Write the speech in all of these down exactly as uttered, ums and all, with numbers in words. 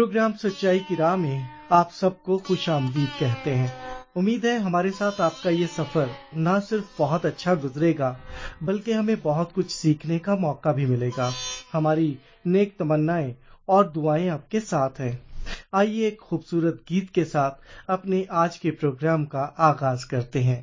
Programme सच्चाई की राह में आप सबको खुश आमदीद कहते हैं। उम्मीद है हमारे साथ आपका ये सफर न सिर्फ बहुत अच्छा गुजरेगा बल्कि हमें बहुत कुछ सीखने का मौका भी मिलेगा। हमारी नेक तमन्नाएं और दुआएं आपके साथ हैं। आइए एक खूबसूरत गीत के साथ अपने आज के प्रोग्राम का आगाज करते हैं।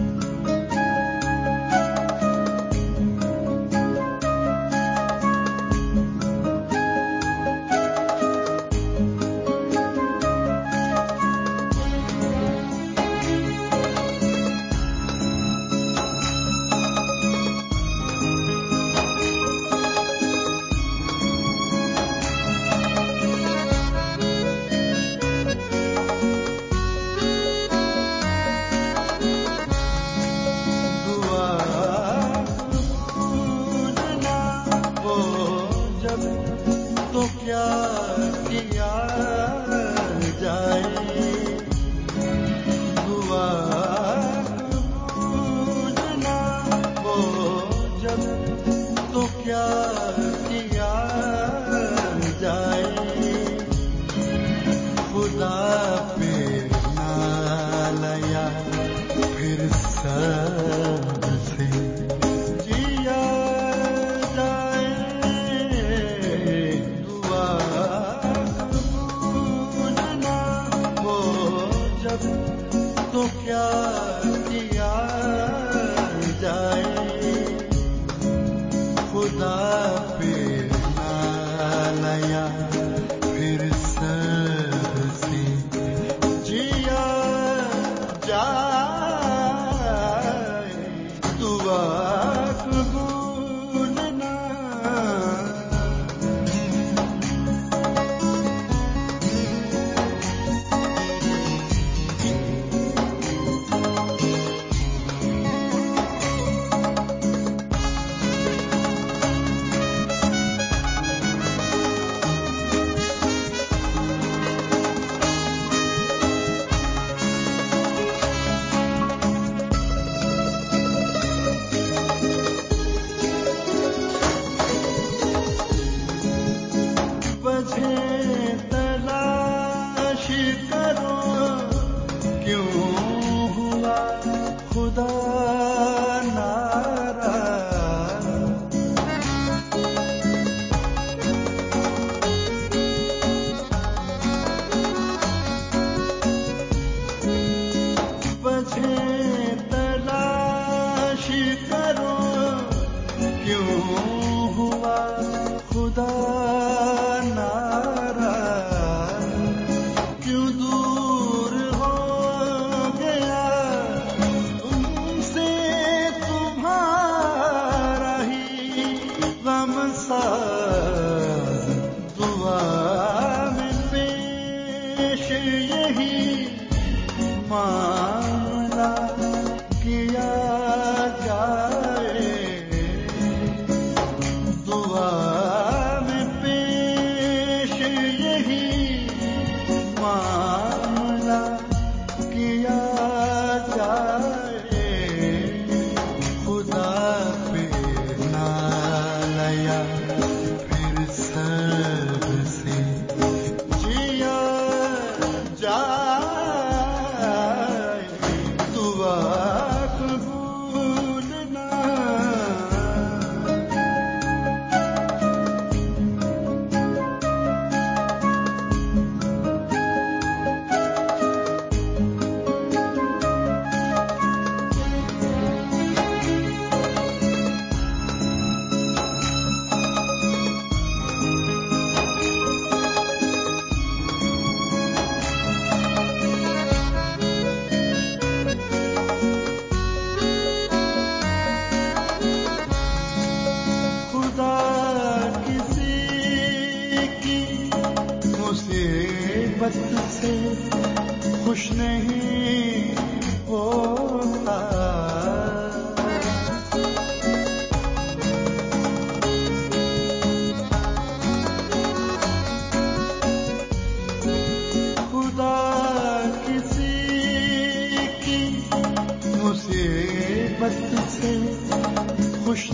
खुश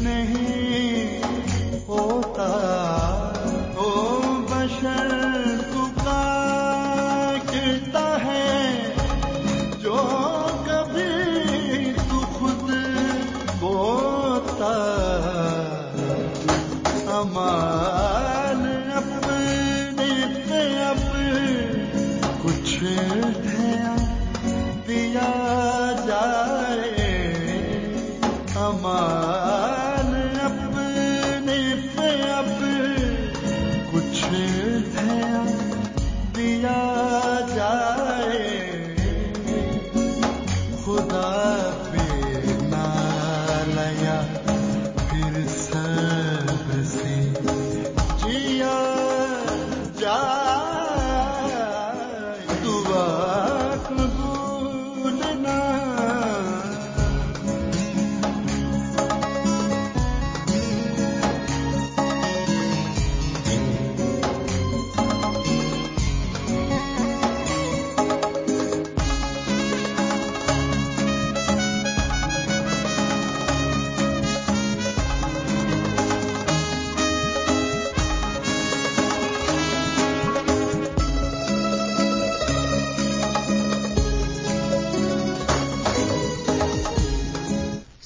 नहीं होता ओ बशर पुकार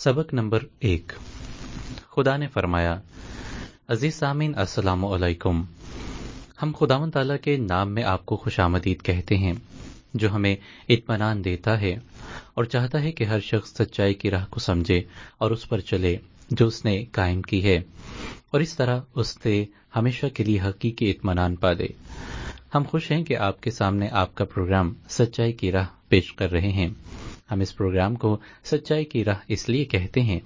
सबक नंबर एक। खुदा ने फरमाया, अजीज सामीन अस्सलामु अलैकुम। हम खुदावंद ताला के नाम में आपको खुशामदीद कहते हैं, जो हमें इत्मीनान देता है और चाहता है कि हर शख्स सच्चाई की राह को समझे और उस पर चले जो उसने कायम की है, और इस तरह उससे हमेशा के लिए हकीकी इत्मीनान पा दे। हम खुश हैं कि आपके सामने आपका प्रोग्राम सच्चाई की राह पेश कर रहे हैं। हम इस प्रोग्राम को सच्चाई की राह इसलिए कहते हैं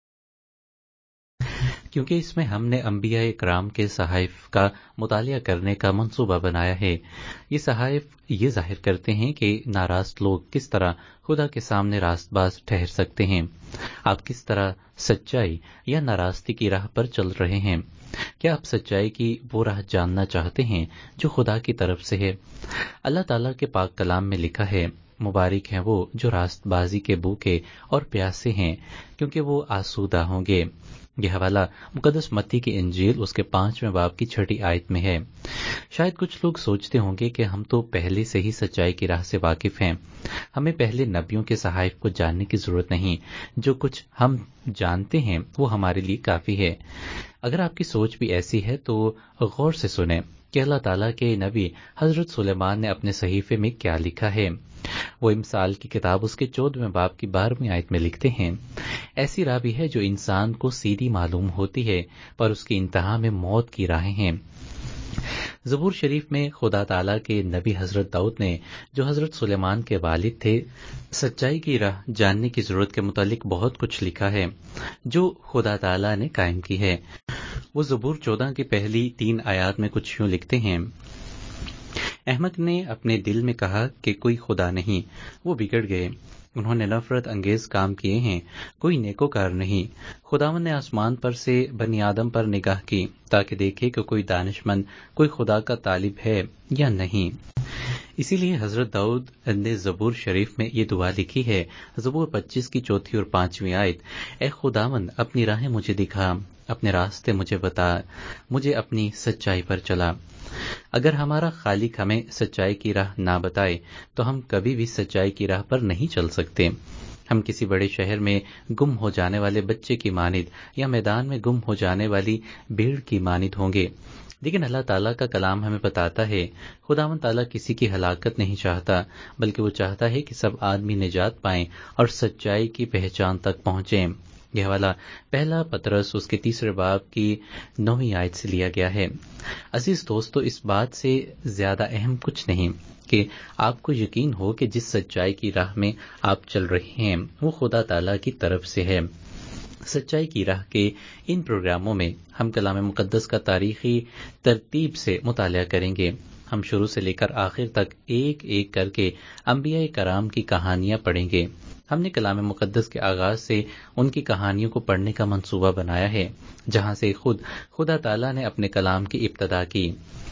क्योंकि इसमें हमने अंबिया इकराम के सहाइफ का मुतालिया करने का मंसूबा बनाया है। ये सहाइफ ये जाहिर करते हैं कि नाराज लोग किस तरह खुदा के सामने रास्तबाज ठहर सकते हैं। आप किस तरह सच्चाई या नाराजगी की राह पर चल रहे हैं? क्या आप सच्चाई की वो राह जानना चाहते हैं जो खुदा की तरफ से है? अल्लाह ताला के पाक कलाम में लिखा है, मुबारक हैं वो जो रास्तबाजी के भूखे और प्यासे हैं, क्योंकि वो आसूदा होंगे। यह हवाला मुकद्दस मत्ती की इंजील उसके पांचवें बाब की छठी आयत में है। शायद कुछ लोग सोचते होंगे कि हम तो पहले से ही सच्चाई की राह से वाकिफ हैं, हमें पहले नबियों के सहाइफ को जानने की जरूरत नहीं, जो कुछ हम जानते हैं वो हमारे लिए काफी है। अगर आपकी सोच भी ऐसी है तो गौर से सुने कि अल्लाह ताला के नबी हजरत सुलेमान ने अपने सहीफे में क्या लिखा है। वो इमसाल की किताब उसके चौदहवें बाब की बारहवीं आयत में लिखते हैं, ऐसी राह भी है जो इंसान को सीधी मालूम होती है, पर उसकी इंतहा में मौत की राहें हैं। ज़बूर शरीफ में खुदा ताला के नबी हजरत दाऊद ने, जो हजरत सुलेमान के वालिद थे, सच्चाई की राह जानने की जरूरत के मुतालिक बहुत कुछ लिखा है जो खुदा ताला ने कायम की है। वो ज़बूर चौदह की पहली तीन आयात में कुछ यूं लिखते हैं, अहमद ने अपने दिल में कहा कि कोई खुदा नहीं, वो बिगड़ गए, उन्होंने नफरत अंगेज काम किए हैं, कोई नेकोकार नहीं। खुदावन ने आसमान पर से बनी आदम पर निगाह की ताकि देखे कि कोई दानिशमंद, कोई खुदा का तालिब है या नहीं। इसीलिए हजरत दाऊद ने ज़बूर शरीफ में ये दुआ लिखी है, ज़बूर पच्चीस की चौथी और पांचवी आयत, ए खुदावन अपनी राहें मुझे दिखा, अपने रास्ते मुझे बता, मुझे अपनी सच्चाई पर चला। अगर हमारा खालिक हमें सच्चाई की राह ना बताए तो हम कभी भी सच्चाई की राह पर नहीं चल सकते। हम किसी बड़े शहर में गुम हो जाने वाले बच्चे की मानिद या मैदान में गुम हो जाने वाली भेड़ की मानिद होंगे। लेकिन अल्लाह ताला का कलाम हमें बताता है, खुदावंद ताला किसी की हलाकत नहीं चाहता, बल्कि वो चाहता है कि सब आदमी निजात पाएं और सच्चाई की पहचान तक पहुंचें। यह वाला पहला पतरस उसके तीसरे बाब की नौवीं आयत से लिया गया है। अजीज दोस्तों, इस बात से ज्यादा अहम कुछ नहीं कि आपको यकीन हो कि जिस सच्चाई की राह में आप चल रहे हैं वो खुदा ताला की तरफ से है। सच्चाई की राह के इन प्रोग्रामों में हम कलाम मुकद्दस का तारीखी तरतीब से मुतालिया करेंगे। हम शुरू से लेकर आखिर तक एक एक करके अंबिया कराम की कहानियां पढ़ेंगे। हमने कलाम मुकद्दस के आगाज से उनकी कहानियों को पढ़ने का मंसूबा बनाया है, जहां से खुद खुदा ताला ने अपने कलाम की इब्तदा की।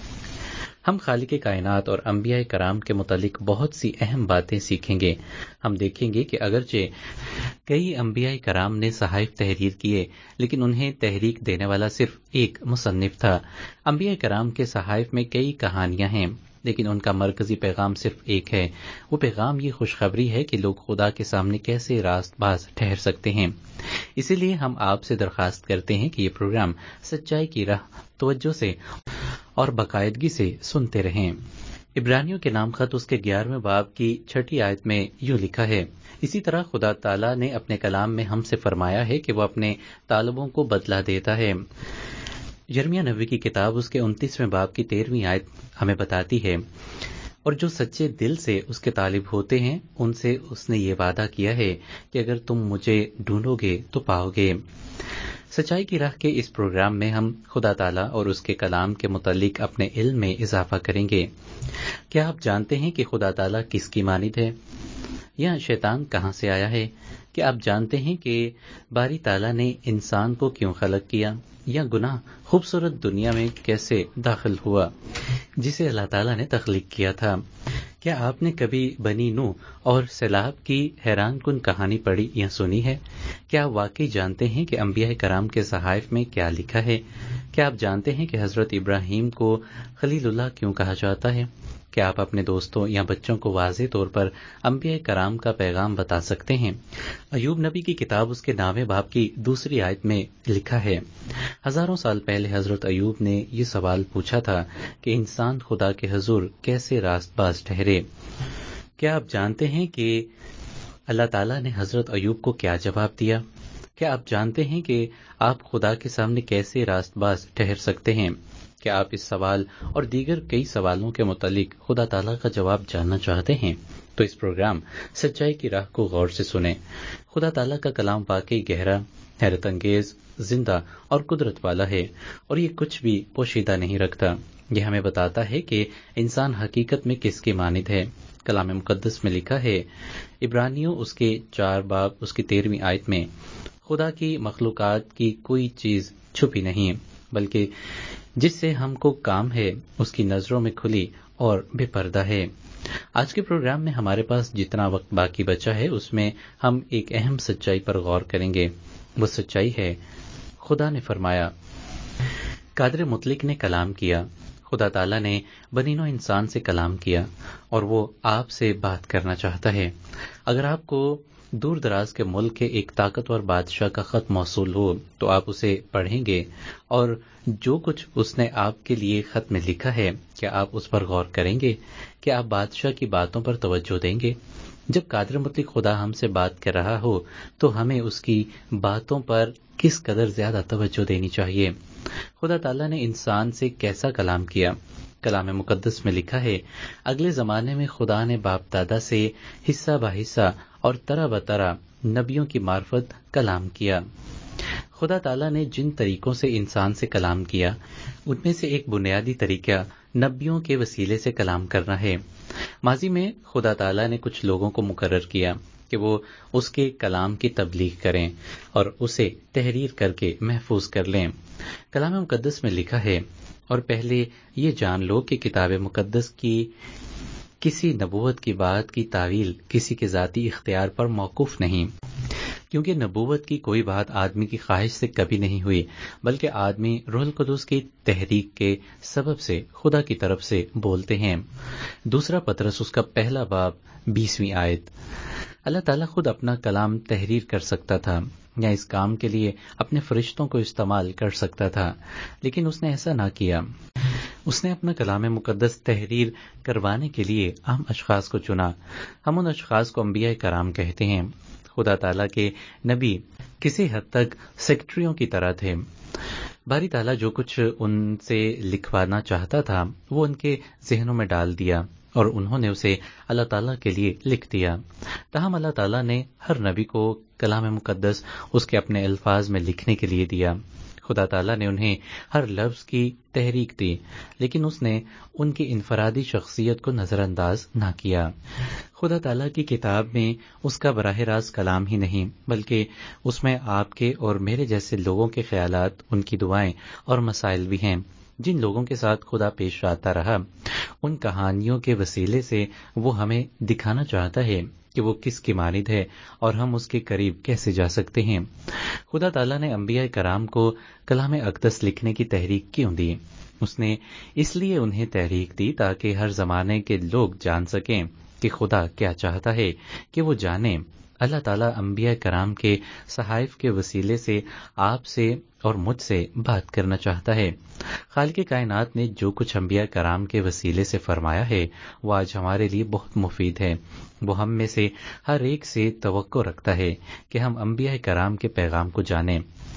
हम खालिक कायनात और अंबिया कराम के मुतालिक बहुत सी अहम बातें सीखेंगे। हम देखेंगे कि अगरचे कई अंबिया कराम ने सहाइफ तहरीर किए, लेकिन उन्हें तहरीक देने वाला सिर्फ एक मुसन्निफ था। अंबिया कराम के सहाइफ में कई कहानियां हैं, लेकिन उनका मरकजी पैगाम सिर्फ एक है। वो पैगाम ये खुशखबरी है कि लोग खुदा के सामने कैसे रास्तबाज ठहर सकते हैं। इसीलिए हम आपसे दरखास्त करते हैं कि ये प्रोग्राम सच्चाई की राह तवज्जो से और बाकायदगी से सुनते रहें। इब्रानियों के नाम खत उसके ग्यारहवें बाब की छठी आयत में यूं लिखा है, इसी तरह खुदा ताला ने अपने कलाम में हमसे फरमाया है कि वो अपने तालिबों को बदला देता है। यिर्मयाह नबी की किताब उसके उनतीसवें बाब की तेरहवीं आयत हमें बताती है, और जो सच्चे दिल से उसके तालिब होते हैं उनसे उसने ये वादा किया है कि अगर तुम मुझे ढूंढोगे तो पाओगे। सच्चाई की राह के इस प्रोग्राम में हम खुदा ताला और उसके कलाम के मुतालिक अपने इल्म में इजाफा करेंगे। क्या आप जानते हैं कि खुदा ताला किसकी मानिद है या शैतान कहां से आया है? क्या आप जानते हैं कि बारी ताला ने इंसान को क्यों खलक किया, या गुनाह खूबसूरत दुनिया में कैसे दाखिल हुआ जिसे अल्लाह ताला ने तख्लीक किया था? क्या आपने कभी बनी नूह और सैलाब की हैरान कुन कहानी पढ़ी या सुनी है? क्या आप वाकई जानते हैं कि अंबिया कराम के सहाइफ में क्या लिखा है? क्या आप जानते हैं कि हजरत इब्राहिम को खलीलुल्लाह क्यों कहा जाता है? کیا آپ اپنے دوستوں یا بچوں کو واضح طور پر انبیاء کرام کا پیغام بتا سکتے ہیں؟ ایوب نبی کی کتاب اس کے نویں باب کی دوسری آیت میں لکھا ہے، ہزاروں سال پہلے حضرت ایوب نے یہ سوال پوچھا تھا کہ انسان خدا کے حضور کیسے راست باز ٹھہرے۔ کیا آپ جانتے ہیں کہ اللہ تعالیٰ نے حضرت ایوب کو کیا جواب دیا؟ کیا آپ جانتے ہیں کہ آپ خدا کے سامنے کیسے راست باز ٹھہر سکتے ہیں؟ کیا آپ اس سوال اور دیگر کئی سوالوں کے متعلق خدا تعالیٰ کا جواب جاننا چاہتے ہیں؟ تو اس پروگرام سچائی کی راہ کو غور سے سنیں۔ خدا تعالیٰ کا کلام واقعی گہرا، حیرت انگیز، زندہ اور قدرت والا ہے، اور یہ کچھ بھی پوشیدہ نہیں رکھتا۔ یہ ہمیں بتاتا ہے کہ انسان حقیقت میں کس کی مانند ہے۔ کلام مقدس میں لکھا ہے، عبرانیوں اس کے چار باب اس کی تیرہویں آیت میں، خدا کی مخلوقات کی کوئی چیز چھپی نہیں، بلکہ جس سے ہم کو کام ہے اس کی نظروں میں کھلی اور بے پردہ ہے۔ آج کے پروگرام میں ہمارے پاس جتنا وقت باقی بچا ہے اس میں ہم ایک اہم سچائی پر غور کریں گے۔ وہ سچائی ہے، خدا نے فرمایا۔ قادر مطلق نے کلام کیا، خدا تعالیٰ نے بنی نوع انسان سے کلام کیا، اور وہ آپ سے بات کرنا چاہتا ہے۔ اگر آپ کو دور دراز کے ملک کے ایک طاقتور بادشاہ کا خط موصول ہو تو آپ اسے پڑھیں گے، اور جو کچھ اس نے آپ کے لیے خط میں لکھا ہے، کیا آپ اس پر غور کریں گے؟ کیا آپ بادشاہ کی باتوں پر توجہ دیں گے؟ جب قادر مطلق خدا ہم سے بات کر رہا ہو تو ہمیں اس کی باتوں پر کس قدر زیادہ توجہ دینی چاہیے۔ خدا تعالیٰ نے انسان سے کیسا کلام کیا؟ کلام مقدس میں لکھا ہے، اگلے زمانے میں خدا نے باپ دادا سے حصہ بہ حصہ اور طرح بطرح نبیوں کی معرفت کلام کیا۔ خدا تعالیٰ نے جن طریقوں سے انسان سے کلام کیا ان میں سے ایک بنیادی طریقہ نبیوں کے وسیلے سے کلام کرنا ہے۔ ماضی میں خدا تعالیٰ نے کچھ لوگوں کو مقرر کیا کہ وہ اس کے کلام کی تبلیغ کریں اور اسے تحریر کر کے محفوظ کر لیں۔ کلام مقدس میں لکھا ہے، اور پہلے یہ جان لو کہ کتاب مقدس کی کسی نبوت کی بات کی تعویل کسی کے ذاتی اختیار پر موقوف نہیں، کیونکہ نبوت کی کوئی بات آدمی کی خواہش سے کبھی نہیں ہوئی، بلکہ آدمی روح القدس کی تحریک کے سبب سے خدا کی طرف سے بولتے ہیں۔ دوسرا پطرس اس کا پہلا باب بیسویں آیت۔ اللہ تعالیٰ خود اپنا کلام تحریر کر سکتا تھا یا اس کام کے لیے اپنے فرشتوں کو استعمال کر سکتا تھا، لیکن اس نے ایسا نہ کیا۔ اس نے اپنا کلام مقدس تحریر کروانے کے لیے عام اشخاص کو چنا۔ ہم ان اشخاص کو انبیاء کرام کہتے ہیں۔ خدا تعالیٰ کے نبی کسی حد تک سیکرٹریوں کی طرح تھے۔ باری تعالیٰ جو کچھ ان سے لکھوانا چاہتا تھا وہ ان کے ذہنوں میں ڈال دیا، اور انہوں نے اسے اللہ تعالیٰ کے لیے لکھ دیا۔ تاہم اللہ تعالیٰ نے ہر نبی کو کلام مقدس اس کے اپنے الفاظ میں لکھنے کے لیے دیا۔ خدا تعالیٰ نے انہیں ہر لفظ کی تحریک دی، لیکن اس نے ان کی انفرادی شخصیت کو نظر انداز نہ کیا۔ خدا تعالیٰ کی کتاب میں اس کا براہ راست کلام ہی نہیں، بلکہ اس میں آپ کے اور میرے جیسے لوگوں کے خیالات، ان کی دعائیں اور مسائل بھی ہیں۔ جن لوگوں کے ساتھ خدا پیش آتا رہا، ان کہانیوں کے وسیلے سے وہ ہمیں دکھانا چاہتا ہے کہ وہ کس کی مانند ہے اور ہم اس کے قریب کیسے جا سکتے ہیں۔ خدا تعالیٰ نے انبیاء کرام کو کلام اقدس لکھنے کی تحریک کیوں دی؟ اس نے اس لیے انہیں تحریک دی تاکہ ہر زمانے کے لوگ جان سکیں کہ خدا کیا چاہتا ہے کہ وہ جانیں۔ اللہ تعالیٰ انبیاء کرام کے صحائف کے وسیلے سے آپ سے اور مجھ سے بات کرنا چاہتا ہے۔ خالق کائنات نے جو کچھ انبیاء کرام کے وسیلے سے فرمایا ہے وہ آج ہمارے لیے بہت مفید ہے۔ وہ ہم میں سے ہر ایک سے توقع رکھتا ہے کہ ہم انبیاء کرام کے پیغام کو جانیں۔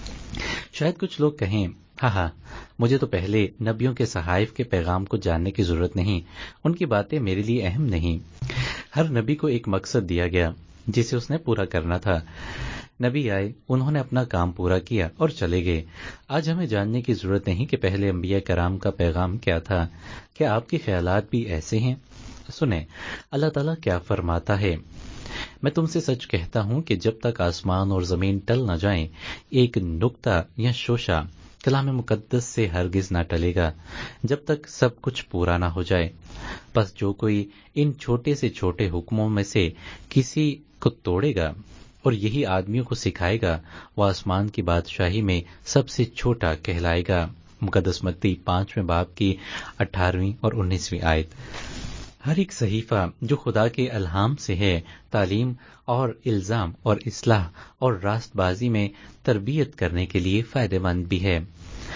شاید کچھ لوگ کہیں، ہاں ہاں مجھے تو پہلے نبیوں کے صحائف کے پیغام کو جاننے کی ضرورت نہیں، ان کی باتیں میرے لیے اہم نہیں۔ ہر نبی کو ایک مقصد دیا گیا جسے اس نے پورا کرنا تھا۔ نبی آئے، انہوں نے اپنا کام پورا کیا اور چلے گئے۔ آج ہمیں جاننے کی ضرورت نہیں کہ پہلے انبیاء کرام کا پیغام کیا تھا۔ کیا آپ کے خیالات بھی ایسے ہیں؟ سنیں اللہ تعالیٰ کیا فرماتا ہے۔ میں تم سے سچ کہتا ہوں کہ جب تک آسمان اور زمین ٹل نہ جائیں، ایک نقطہ یا شوشہ کلام مقدس سے ہرگز نہ ٹلے گا، جب تک سب کچھ پورا نہ ہو جائے۔ بس جو کوئی ان چھوٹے سے چھوٹے حکموں میں سے کسی کو توڑے گا اور یہی آدمیوں کو سکھائے گا، وہ آسمان کی بادشاہی میں سب سے چھوٹا کہلائے گا۔ مقدس متی پانچویں باب کی اٹھارہویں اور انیسویں آیت۔ हर एक सहीफा जो खुदा के अल्हाम से है तालीम और इल्ज़ाम और इस्लाह और रास्तबाजी में तरबियत करने के लिए फ़ायदेमंद भी है।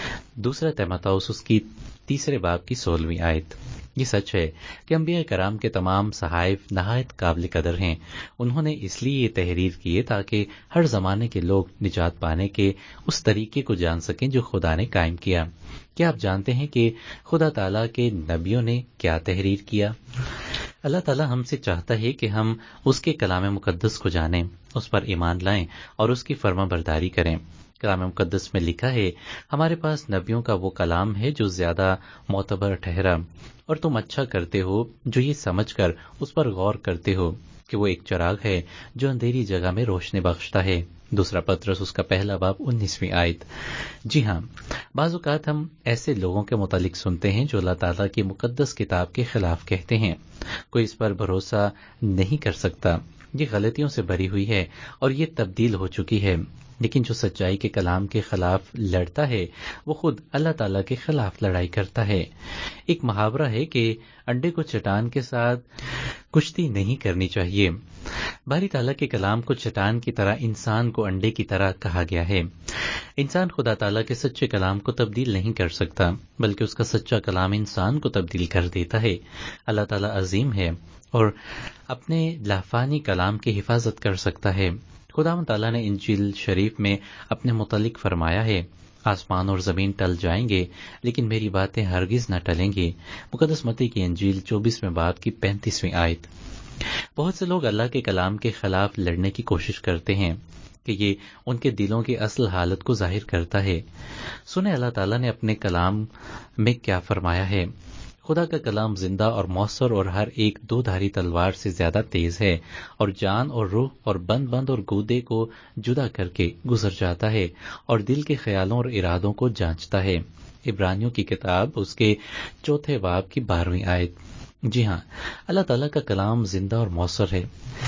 दूसरा तीमुथियुस उसकी तीसरे बाब की सोलहवीं आयत। ये सच है कि अंबिया कराम के तमाम सहाइफ नहायत काबिल कदर हैं। उन्होंने इसलिए ये तहरीर किए ताकि हर ज़माने के लोग निजात पाने के उस तरीके को जान सकें जो खुदा ने कायम किया। क्या आप जानते हैं कि खुदा ताला के नबियों ने क्या तहरीर किया? अल्लाह ताला हमसे चाहता है कि हम उसके कलाम मुकद्दस को जानें, उस पर ईमान लाएं और उसकी फर्माबरदारी करें। कलाम मुकद्दस में लिखा है, हमारे पास नबियों का वो कलाम है जो ज्यादा मोतबर ठहरा, और तुम अच्छा करते हो जो ये समझकर उस पर गौर करते हो कि वो एक चिराग है जो अंधेरी जगह में रोशनी बख्शता है। दूसरा पत्रस उसका पहला बाब उन्नीसवीं आयत। जी हाँ, बाज़ औक़ात हम ऐसे लोगों के मुतालिक सुनते हैं जो अल्लाह ताला की मुकद्दस किताब के खिलाफ कहते हैं। कोई इस पर भरोसा नहीं कर सकता, ये गलतियों से भरी हुई है और ये तब्दील हो चुकी है। लेकिन जो सच्चाई के कलाम के खिलाफ लड़ता है वो खुद अल्लाह ताला के खिलाफ लड़ाई करता है। एक मुहावरा है कि अंडे को चट्टान के साथ कुश्ती नहीं करनी चाहिए। बारी ताला के कलाम को चट्टान की तरह, इंसान को अंडे की तरह कहा गया है। इंसान खुदा ताला के सच्चे कलाम को तब्दील नहीं कर सकता, बल्कि उसका सच्चा कलाम इंसान को तब्दील कर देता है। अल्लाह ताला अजीम है और अपने लाफानी कलाम की हिफाजत कर सकता है। खुदावंद ताला ने इंजील शरीफ में अपने मुतालिक फरमाया है, आसमान और जमीन टल जाएंगे लेकिन मेरी बातें हरगिज न टलेंगी। मुकद्दस मत्ती की इंजील चौबीसवें बाब की पैंतीसवीं आयत। बहुत से लोग अल्लाह के कलाम के खिलाफ लड़ने की कोशिश करते हैं कि ये उनके दिलों की असल हालत को जाहिर करता है। सुने अल्लाह ताला ने अपने कलाम में क्या फरमाया है। खुदा का कलाम जिंदा और मौसर और हर एक दो धारी तलवार से ज्यादा तेज है और जान और रूह और बंद बंद और गूदे को जुदा करके गुजर जाता है और दिल के ख्यालों और इरादों को जांचता है। इब्रानियों की किताब उसके चौथे बाब की बारहवीं आयत। जी हाँ, अल्लाह ताला का कलाम जिंदा और मौसर है।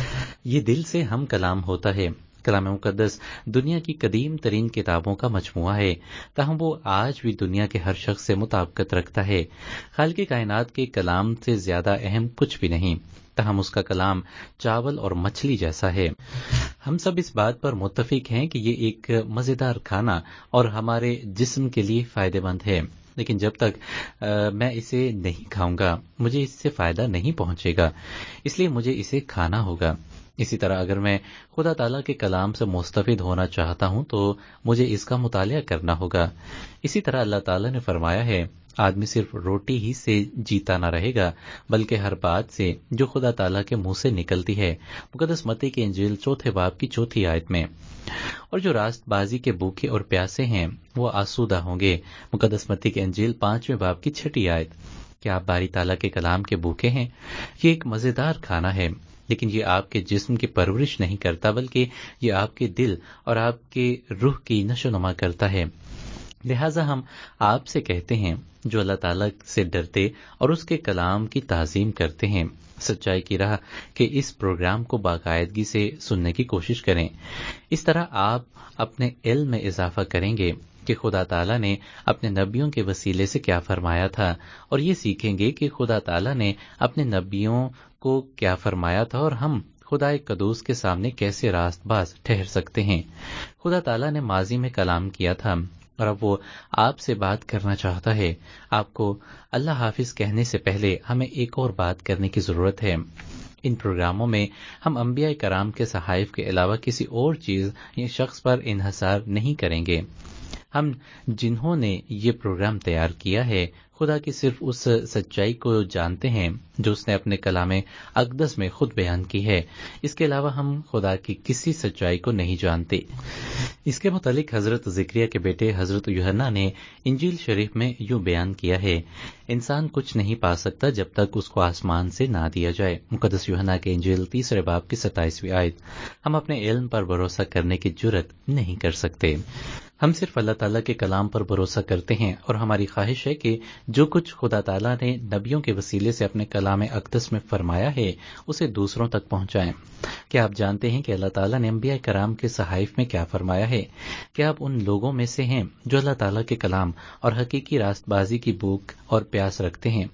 ये दिल से हम कलाम होता है। कलाम मुकद्दस दुनिया की कदीम तरीन किताबों का मजमुआ है, ताहम वो आज भी दुनिया के हर शख्स से मुताबिकत रखता है। खालिक कायनात के कलाम से ज्यादा अहम कुछ भी नहीं, ताहम उसका कलाम चावल और मछली जैसा है। हम सब इस बात पर मुत्तफिक हैं कि ये एक मजेदार खाना और हमारे जिस्म के लिए फायदेमंद है, लेकिन जब तक आ, मैं इसे नहीं खाऊंगा मुझे इससे फायदा नहीं पहुंचेगा, इसलिए मुझे इसे खाना होगा। इसी तरह अगर मैं खुदा ताला के कलाम से मुस्तफिद होना चाहता हूं तो मुझे इसका मुतालिया करना होगा। इसी तरह अल्लाह ताला ने फरमाया है, आदमी सिर्फ रोटी ही से जीता ना रहेगा बल्कि हर बात से जो खुदा ताला के मुंह से निकलती है। मुकद्दस मत्ती की इंजील चौथे बाब की चौथी आयत में। और जो रास्तबाजी के भूखे और प्यासे हैं वो आसूदा होंगे। मुकद्दस मत्ती की इंजील पांचवें बाब की छठी आयत। क्या आप बारी ताला के कलाम के भूखे हैं? ये एक मजेदार खाना है, लेकिन ये आपके जिस्म की परवरिश नहीं करता, बल्कि ये आपके दिल और आपके रूह की नशोनुमा करता है। लिहाजा हम आपसे कहते हैं जो अल्लाह ताला से डरते और उसके कलाम की ताज़ीम करते हैं, सच्चाई की राह के इस प्रोग्राम को बाकायदगी से सुनने की कोशिश करें। इस तरह आप अपने इल्म में इजाफा करेंगे कि खुदा ताला ने अपने नबियों के वसीले से क्या फरमाया था, और ये सीखेंगे कि खुदा ताला ने अपने नबियों को क्या फरमाया था और हम खुदाए कदूस के सामने कैसे रास्तबाज ठहर सकते हैं। खुदा ताला ने माजी में कलाम किया था और अब वो आपसे बात करना चाहता है। आपको अल्लाह हाफिज कहने से पहले हमें एक और बात करने की जरूरत है। इन प्रोग्रामों में हम अंबिया कराम के सहाइफ के अलावा किसी और चीज या शख्स पर इन्हसार नहीं करेंगे। हम जिन्होंने ये प्रोग्राम तैयार किया है खुदा की सिर्फ उस सच्चाई को जानते हैं जो उसने अपने कलाम अक़दस में खुद बयान की है। इसके अलावा हम खुदा की किसी सच्चाई को नहीं जानते। इसके मुतालिक हजरत ज़िक्रिया के बेटे हजरत यूहन्ना ने इंजील शरीफ में यूं बयान किया है, इंसान कुछ नहीं पा सकता जब तक उसको आसमान से ना दिया जाए। मुकद्दस यूहन्ना के इंजील तीसरे बाब की सताईसवीं आयत। हम अपने इल्म पर भरोसा करने की जुर्रत नहीं कर सकते। हम सिर्फ अल्लाह ताला के कलाम पर भरोसा करते हैं और हमारी ख्वाहिश है कि जो कुछ खुदा ताला ने नबियों के वसीले से अपने कलाम अक़दस में फरमाया है उसे दूसरों तक पहुंचाएं। क्या आप जानते हैं कि अल्लाह ताला ने अंबिया कराम के सहाइफ में क्या फरमाया है? क्या आप उन लोगों में से हैं जो अल्लाह ताला के कलाम और हकीकी रास्तबाजी की भूख और प्यास रखते हैं?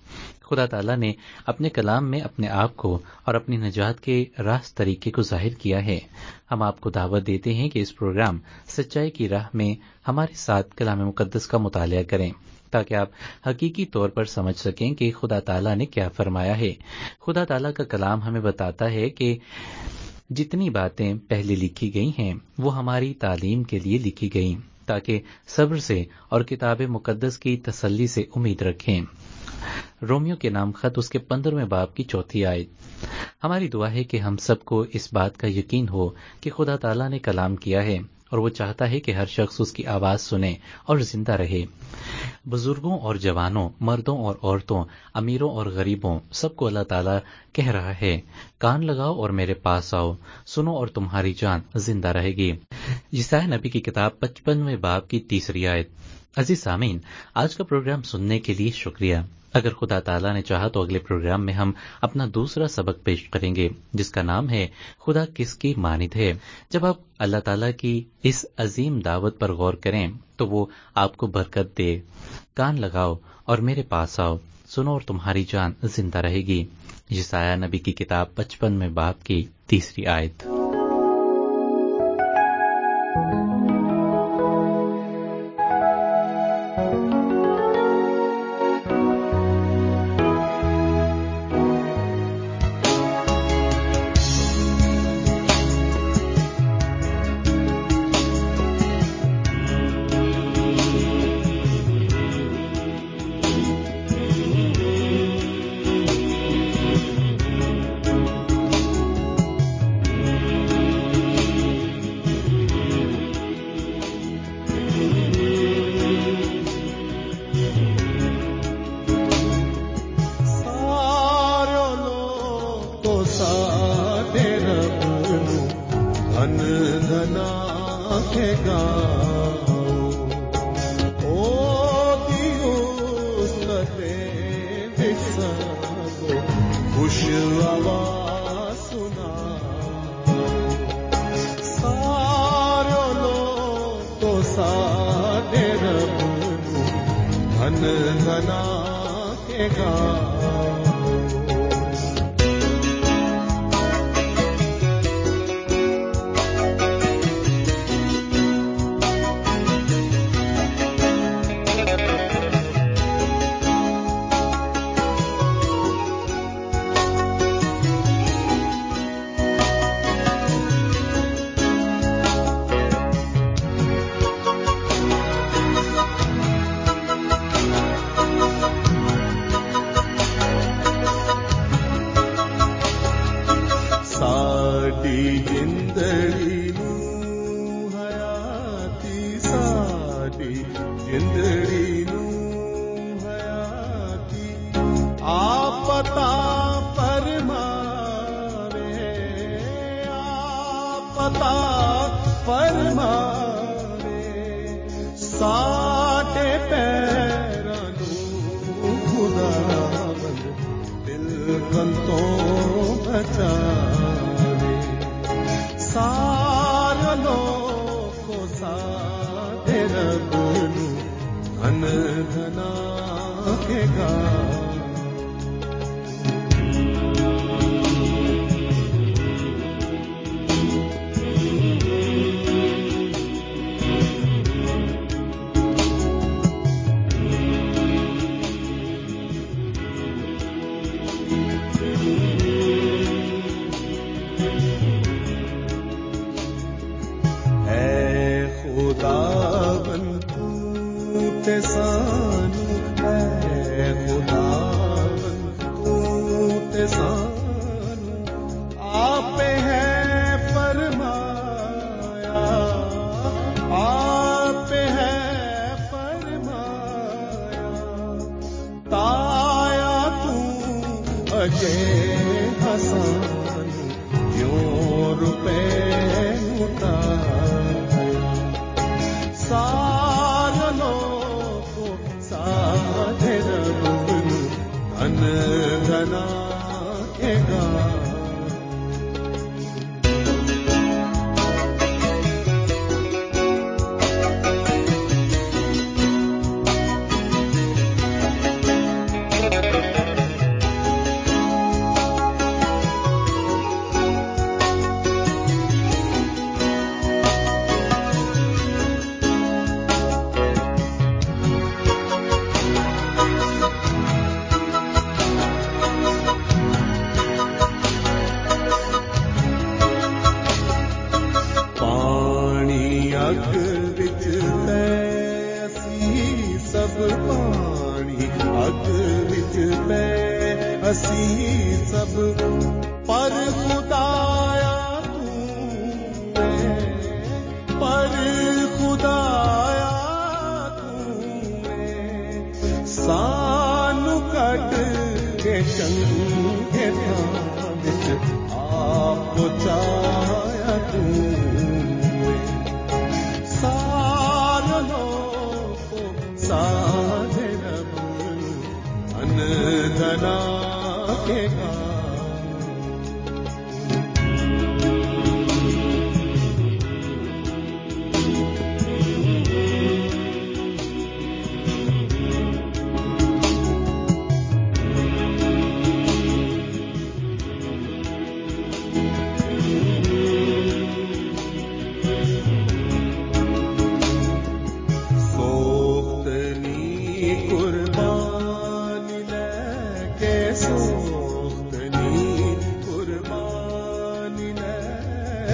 خدا تعالیٰ نے اپنے کلام میں اپنے آپ کو اور اپنی نجات کے راست طریقے کو ظاہر کیا ہے۔ ہم آپ کو دعوت دیتے ہیں کہ اس پروگرام سچائی کی راہ میں ہمارے ساتھ کلام مقدس کا مطالعہ کریں تاکہ آپ حقیقی طور پر سمجھ سکیں کہ خدا تعالیٰ نے کیا فرمایا ہے۔ خدا تعالیٰ کا کلام ہمیں بتاتا ہے کہ جتنی باتیں پہلے لکھی گئی ہیں وہ ہماری تعلیم کے لیے لکھی گئیں تاکہ صبر سے اور کتاب مقدس کی تسلی سے امید رکھیں۔ رومیو کے نام خط اس کے پندرہویں باب کی چوتھی آیت۔ ہماری دعا ہے کہ ہم سب کو اس بات کا یقین ہو کہ خدا تعالیٰ نے کلام کیا ہے اور وہ چاہتا ہے کہ ہر شخص اس کی آواز سنے اور زندہ رہے۔ بزرگوں اور جوانوں، مردوں اور عورتوں، امیروں اور غریبوں، سب کو اللہ تعالیٰ کہہ رہا ہے، کان لگاؤ اور میرے پاس آؤ، سنو اور تمہاری جان زندہ رہے گی۔ یسایا نبی کی کتاب پچپنویں باب کی تیسری آیت۔ عزیز سامعین، آج کا پروگرام سننے کے لیے شکریہ۔ اگر خدا تعالیٰ نے چاہا تو اگلے پروگرام میں ہم اپنا دوسرا سبق پیش کریں گے جس کا نام ہے خدا کس کی مانند ہے۔ جب آپ اللہ تعالیٰ کی اس عظیم دعوت پر غور کریں تو وہ آپ کو برکت دے۔ کان لگاؤ اور میرے پاس آؤ، سنو اور تمہاری جان زندہ رہے گی۔ یسایا نبی کی کتاب پچپن میں باب کی تیسری آیت۔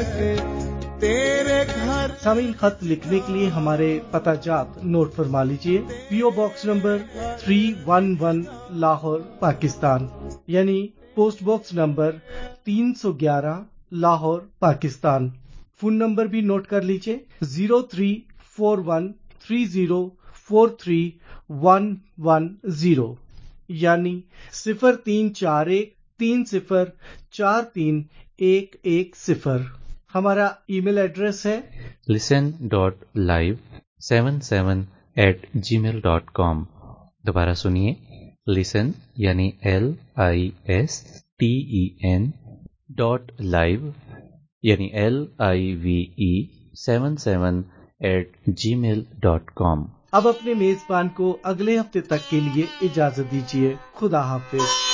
कैसे तेरे घर। सामीन, खत लिखने के लिए हमारे पता जात नोट फरमा लीजिए। पीओ बॉक्स नंबर तीन सौ ग्यारह लाहौर पाकिस्तान, यानी पोस्ट बॉक्स नंबर तीन सौ ग्यारह लाहौर पाकिस्तान। फोन नंबर भी नोट कर लीजिए zero three four one three zero four three one one zero, यानी सिफर तीन चार एक तीन सिफर चार तीन एक एक सिफर। हमारा ईमेल एड्रेस है listen dot live seven seven eight Gmail dot com. दोबारा सुनिए, लिसन यानी L I S T E N dot live यानी L I V E seven seven eight Gmail dot com. अब अपने मेजबान को अगले हफ्ते तक के लिए इजाजत दीजिए। खुदा हाफिज।